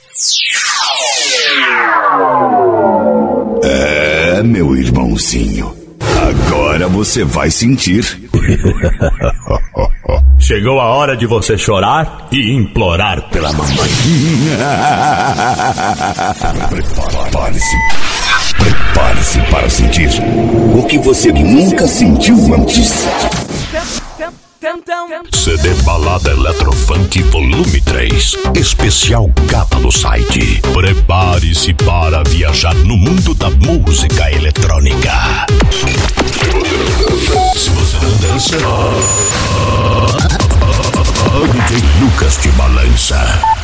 É, meu irmãozinho, agora você vai sentir. Chegou a hora de você chorar e implorar pela mamãe. Prepare-se. Prepare-se para sentir o que você nunca sentiu antes. CD Balada Eletrofunk Volume 3. Especial Gata do site. Prepare-se para viajar no mundo da música eletrônica. Se você não dança, o DJ Lucas te balança.